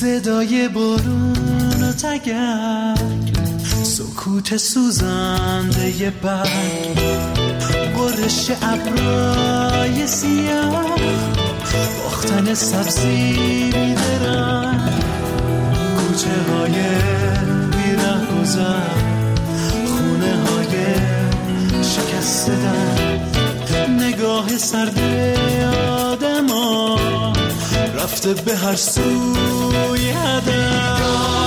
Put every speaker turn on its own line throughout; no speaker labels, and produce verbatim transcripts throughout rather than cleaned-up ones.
صدای بارون و تگرگ، سکوت سوزنده برگ، برش ابرای سیاه، باختن سبزی بیدرنگ، کوچه های بیره گذر، خونه های شکسته در، نگاه سرد آدم ها رفته به هر سوی هدف.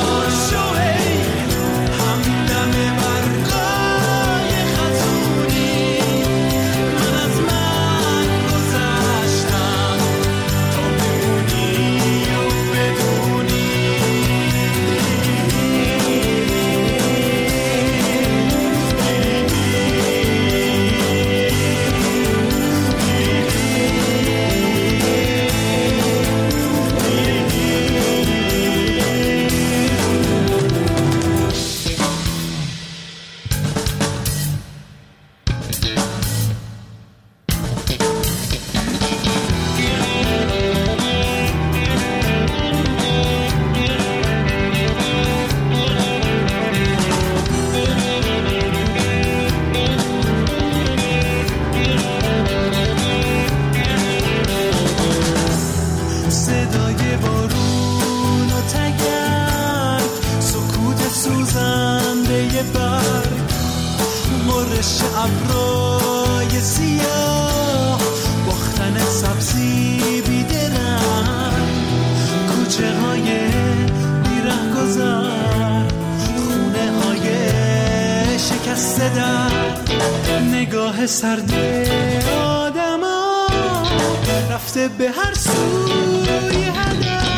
نگاه سرد آدم ها رفته به هر سوی هدف.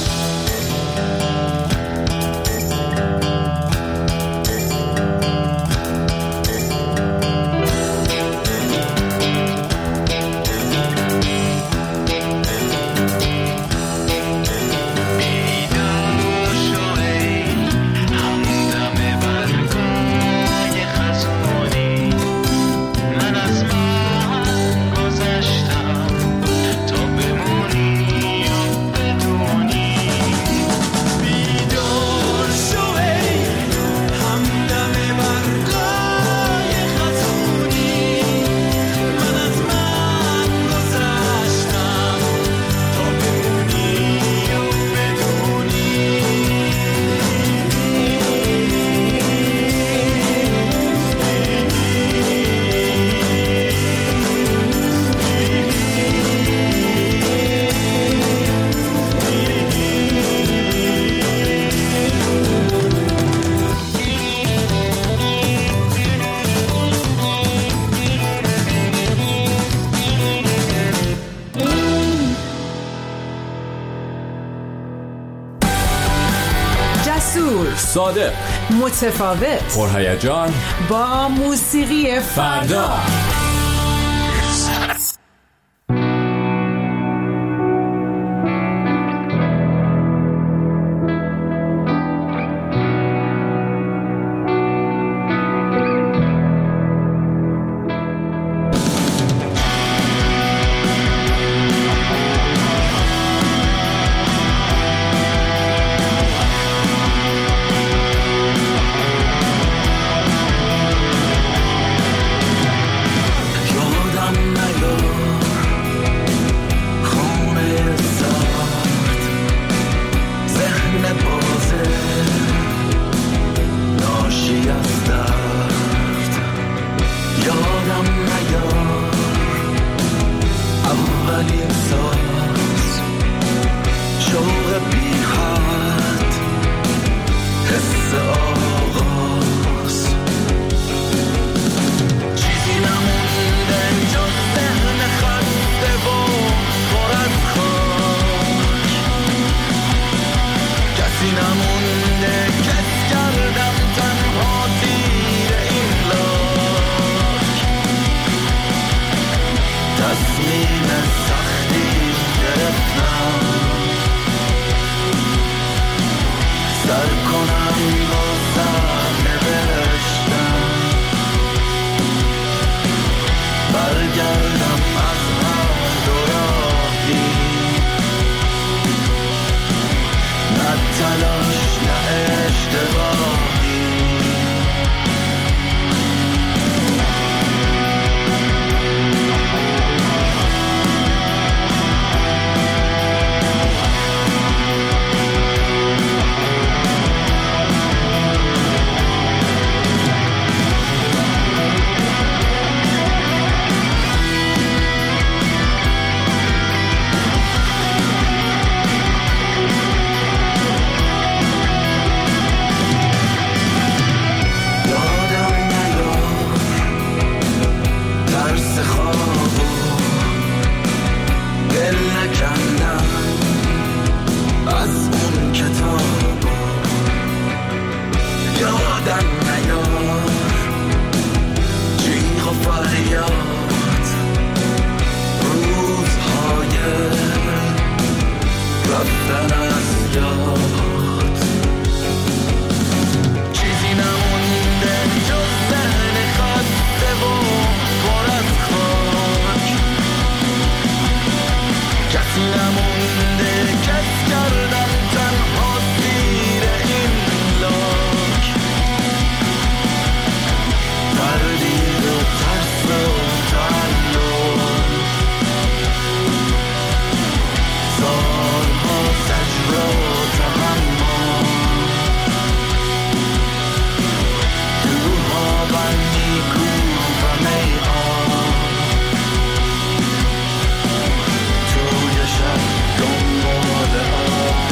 صادق،
متفاوت،
پرهیجان،
با موسیقی فردا.
دورتر از یاد، چیزی نمونده جز ذهن خسته و پر از خاک، کسی نمونده کس کردن تنها زیر این لاک، تردید و ترس و تعلق، سالها زجر و تحمل، دوها بر نیکو و میعان، توی شب دنبال آب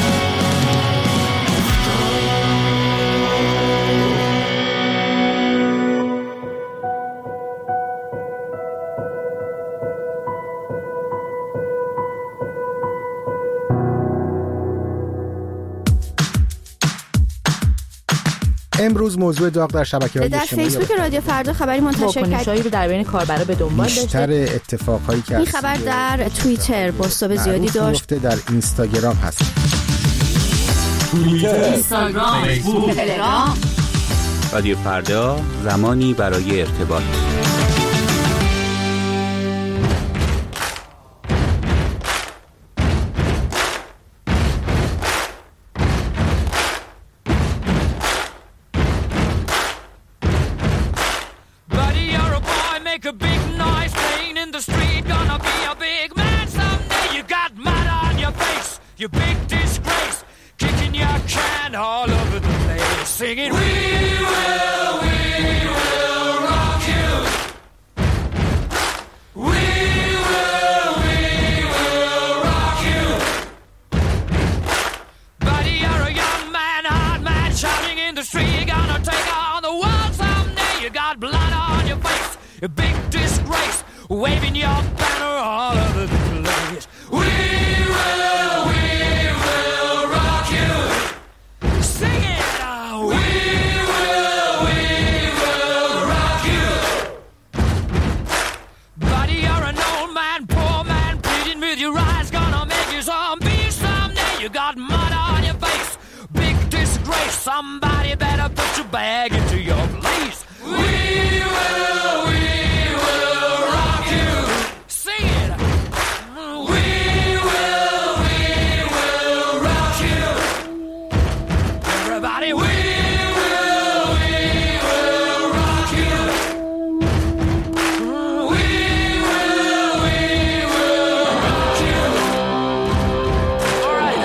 افتاد.
امروز موضوع داغ در شبکه‌های
در
اجتماعی
فیسبوک رادیو فردا خبری منتشر
واکنش‌هایی رو در بین کاربرا به دنبال داشته.
بیشتر اتفاقهایی که
این خبر در توییتر بازتاب زیادی داشت.
در اینستاگرام هست.
توییتر، اینستاگرام، فیسبوک، تلگرام.
رادیو فردا، زمانی برای ارتباط.
You big disgrace, kicking your can all over the place, singing, we will, we will rock you. We will, we will rock you. Buddy, you're a young man, hard man, shouting in the street, you're gonna take on the world someday. You got blood on your face, you big disgrace, waving your banner all over the place. We will, we you got mud on your face, big disgrace. Somebody better put your bag into your place. We will, we will rock you. Sing it. We will, we will rock you. Everybody, we will, we will rock you. We will, we will rock you. All right.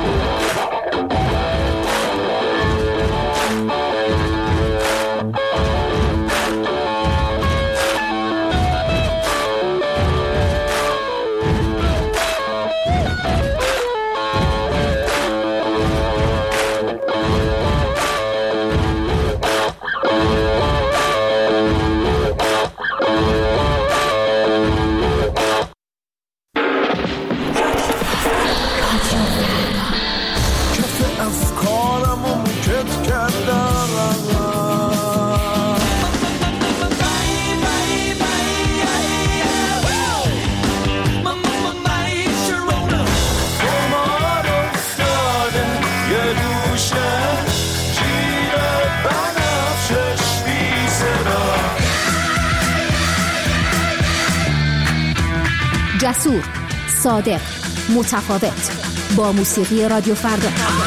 جسور، صادق، متفاوت، با موسیقی رادیو فردا.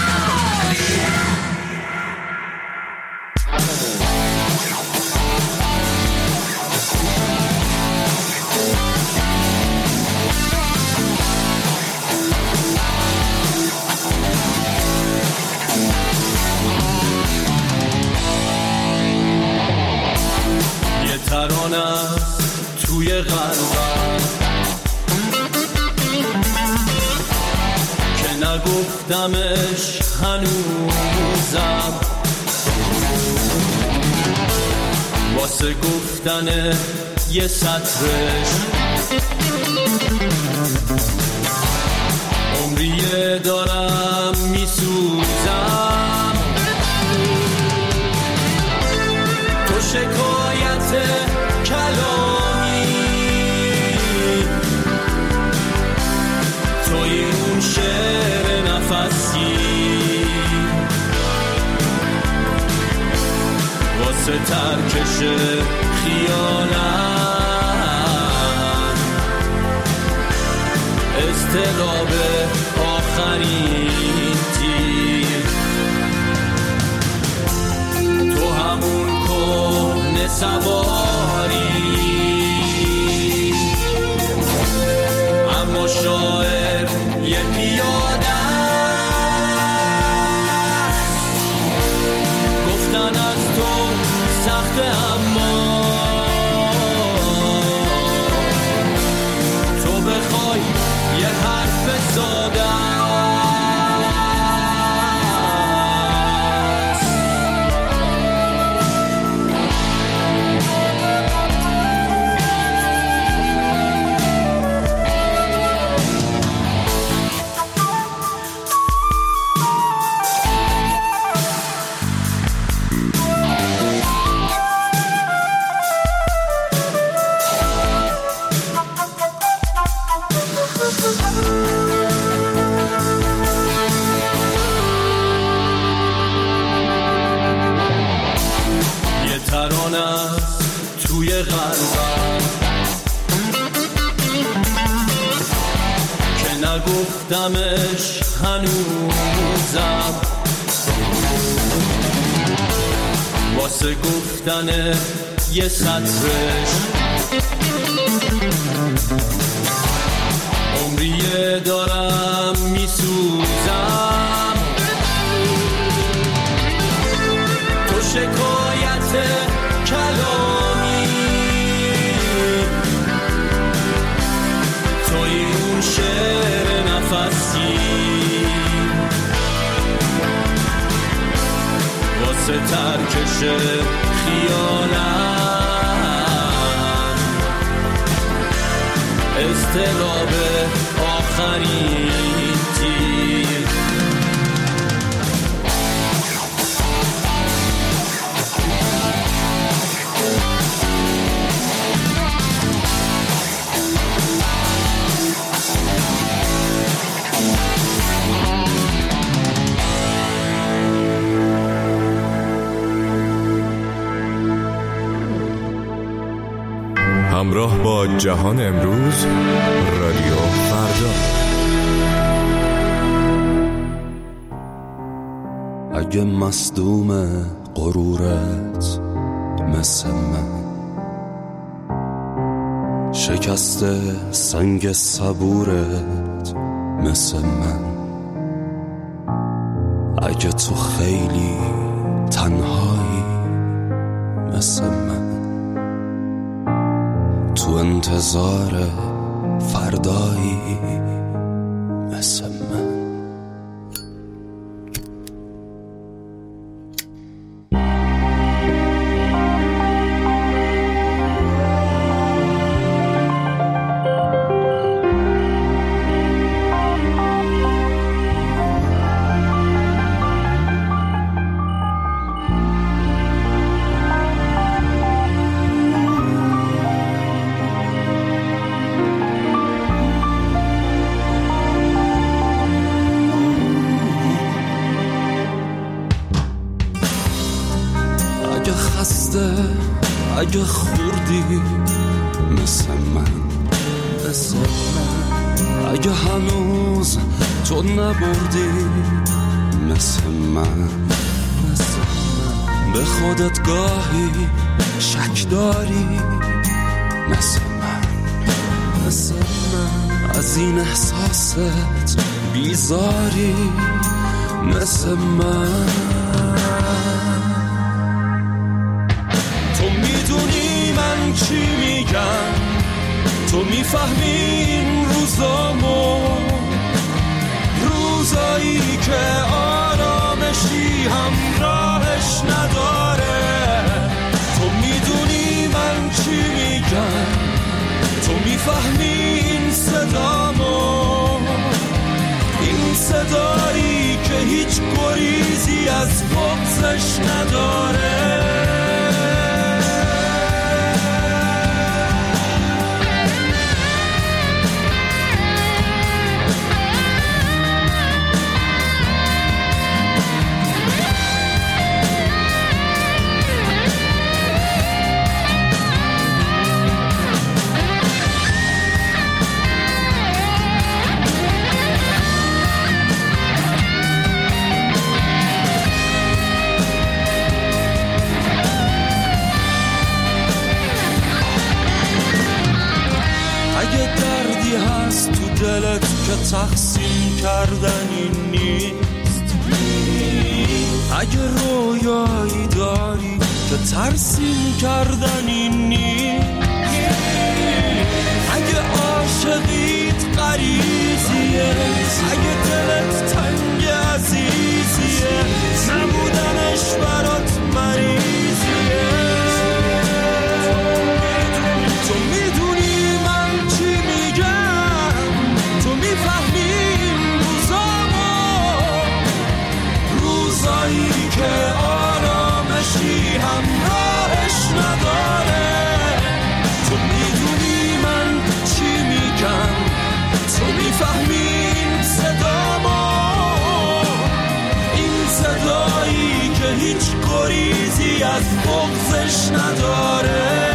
یه ترانه توی قلبم که نگفتمش هنوزم، واسه گفتن یه سطرش عمریه دارم میسوزم. تو شکایت کلامی، توی اون شعر نفر ترکش خیالم، اضطراب آخرین تیر، تو همون کهنه سواری اما شاعر یه پیاده گفتن از تو سخته اما تو بخوای یه حرف ساده توی قلبم که نگفتمش هنوزم، واسه گفتن یه سطرش عمریه دارم میسوزم. تو شکایت کلامی توی اون شعر نفسی واسه ترکش خیالم، اضطراب آخرین تیر،
همراه با جهان امروز رادیو فردا.
اگه مصدوم غرورت مثل من، شکسته سنگ صبورت مثل من، اگه تو خیلی تنهایی مثل من، تو انتظار فردایی مثل من. اگه خوردی مثل من، مثل من، اگه هنوز تو نبردی مثل من، مثل من، به خودت گاهی شک داری مثل من، مثل من، از این احساست بیزاری مثل من. چی میگم تو میفهمی این روزامو، روزایی که آرامشی همراهش نداره. تو میدونی من چی میگم، تو میفهمی این صدامو، این صدایی که هیچ گریزی از بغضش نداره. دلت که تقسیم کردنی نیست. اگه رویایی داری که ترسیم کردنی نیست. اگه عاشقیت غریزیه، اگه دلت تنگ عزیزیه، نبودنش برات مریضیه. تو میدونی من چی میگم، تو میفهمی روزامو، روزایی که آرامشی همراهش نداره. تو میدونی من چی میگم، تو میفهمی این صدامو، این صدایی که هیچ گریزی از بغضش نداره.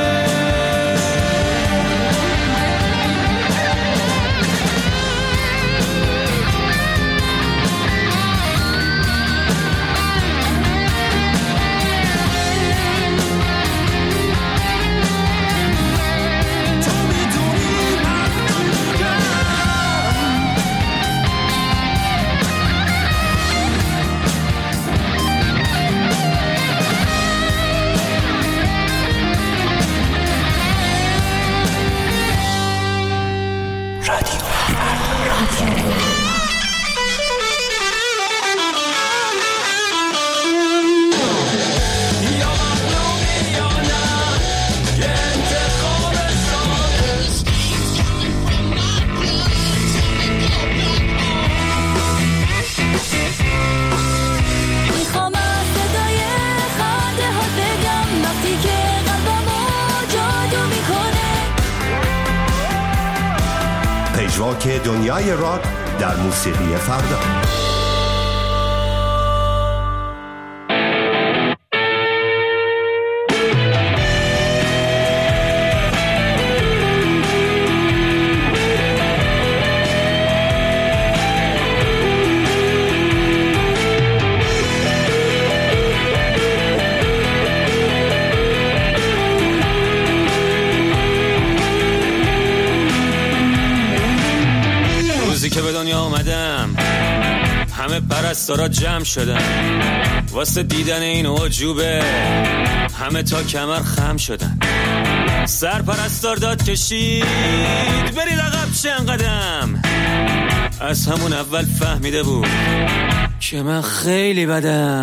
پژواک دنیای راک در موسیقی فردا.
پرستارا جمع شدن واسه دیدن این عجوبه، همه تا کمر خم شدن. سر پرستار داد کشید برید عقب چند قدم، از همون اول فهمیده بود که من خیلی بدم.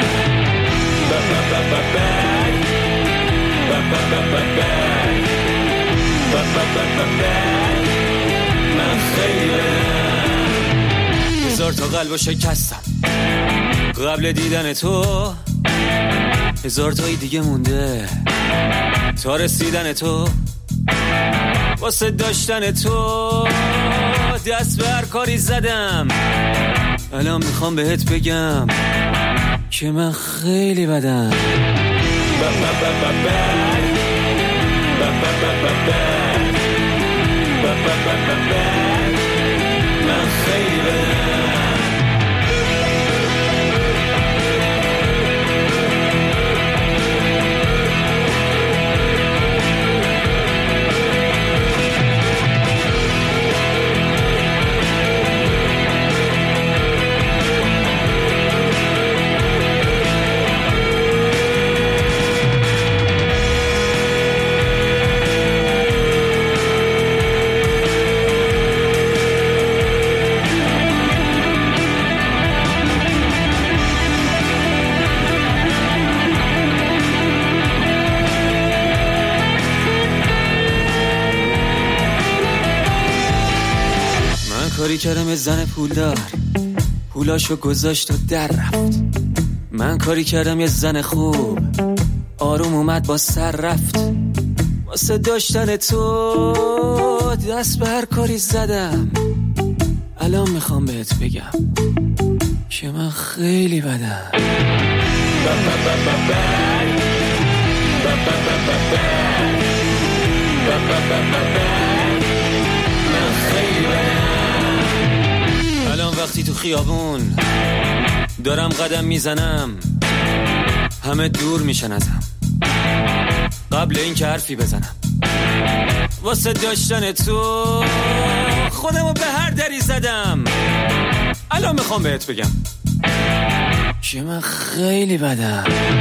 من خیلی بدم. هزار تا قلبو شکستم قبل دیدن تو، هزار تایی دیگه مونده تا رسیدن تو. واسه داشتن تو دست به هر کاری زدم، الان میخوام بهت بگم که من خیلی بدم. من خیلی بدم. کاری کردم یه زن پولدار پولاشو گذاشت و در رفت. من کاری کردم یه زن خوب آروم اومد با سر رفت. واسه داشتن تو دست به هر کاری زدم، الان میخوام بهت بگم که من خیلی بدم. من خیلی بدم. الان وقتی تو خیابون دارم قدم میزنم، همه دور میشن ازم قبل این که حرفی بزنم. واسه داشتن تو خودمو به هر دری زدم. الان میخوام بهت بگم که من خیلی بدم.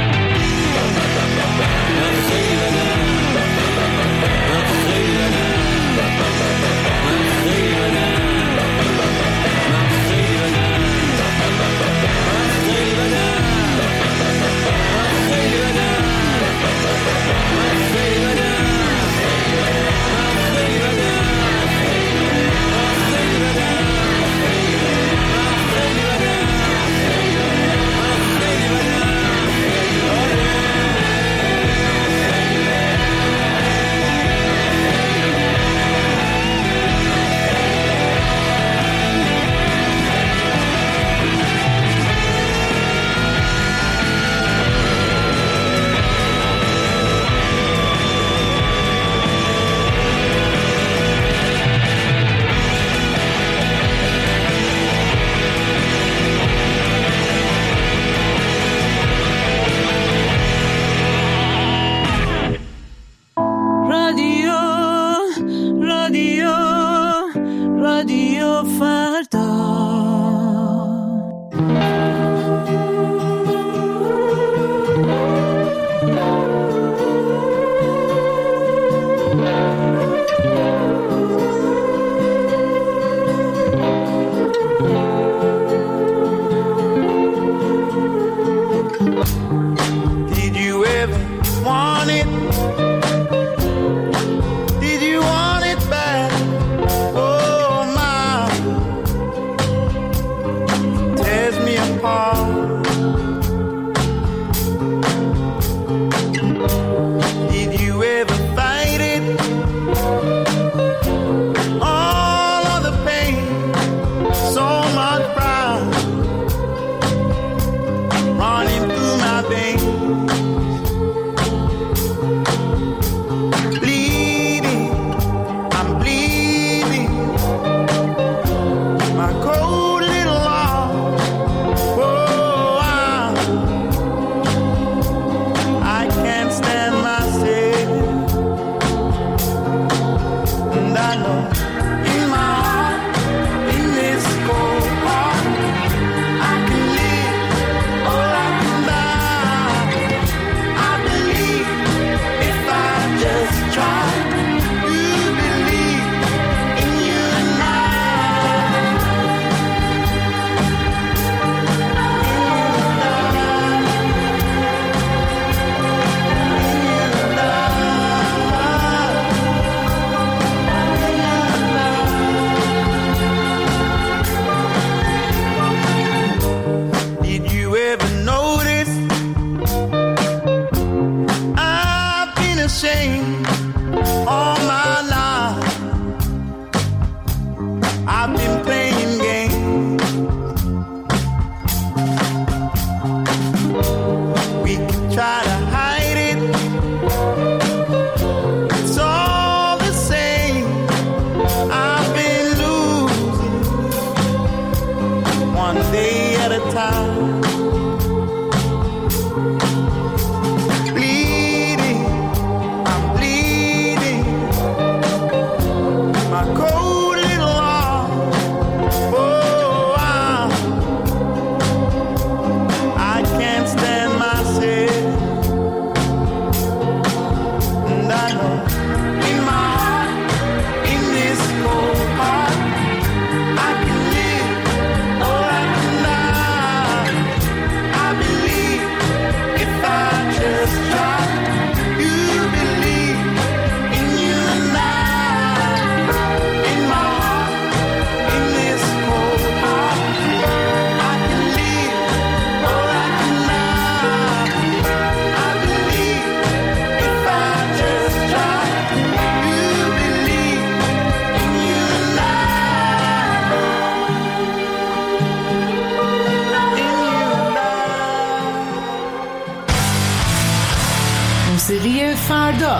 موسیقی فردا.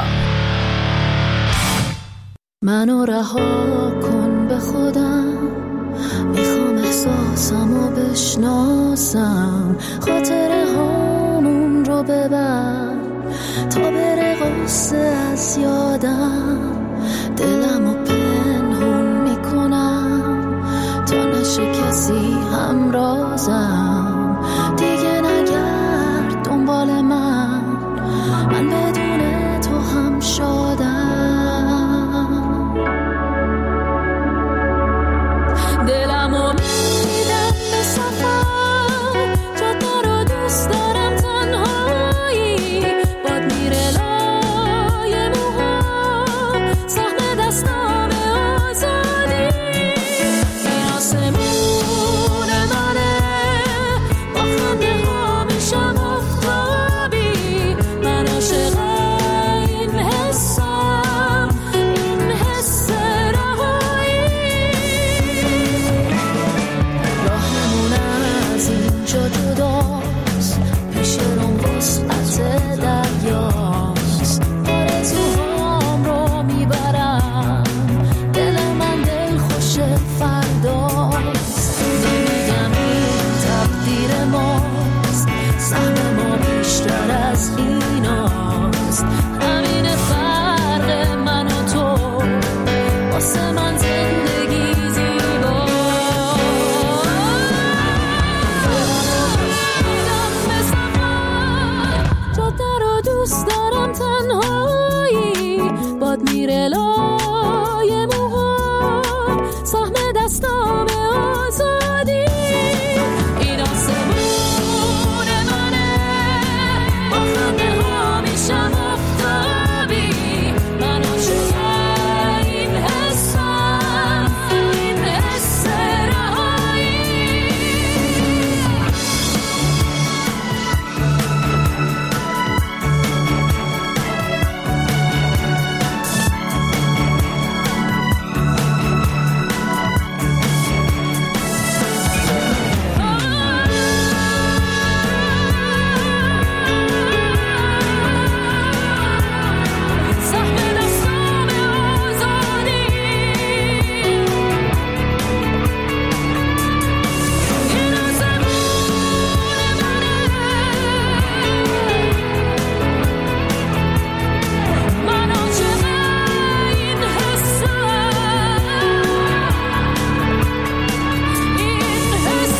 منو رها کن به خودم، میخوام احساسمو بشناسم، خاطره هامون رو ببر تا بره غصه از یادم، دلمو پنهون میکنم کسی هم رازم دیگه نگرد دنبال من، من بدون تو هم شادم. دلمو میدم به سفر، جاده رو دوست دارم تنهایی، باد میره لای موهام، سهم دستام آزادی. این آسمون منه، با خنده ها میشم آفتابی، من عاشق این حسم، این حس رهایی. راهمون از اینجا جداست، پیش روم وسعت دریاست، آرزوهام رو میبرم، دل من دل خوش فرداست. نمیگم این تقدیر ماست، سهم ما بیشتر از ایناست، همین فرق من و تو، واسه من زندگی زیباست. میدم به سفر، جاده رو دوست دارم تنهایی، باد میره لای موهام، سهم دستام آزادی. این آسمون منه، با خنده ها میشم آفتابی، من عاشق این حسم، این حس رهایی. سهم دستام آزادی. این آسمون منه، من عاشق این حسم، این حس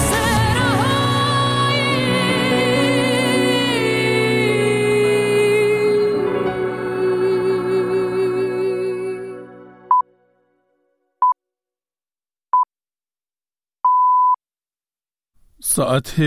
رهایی.
ساعت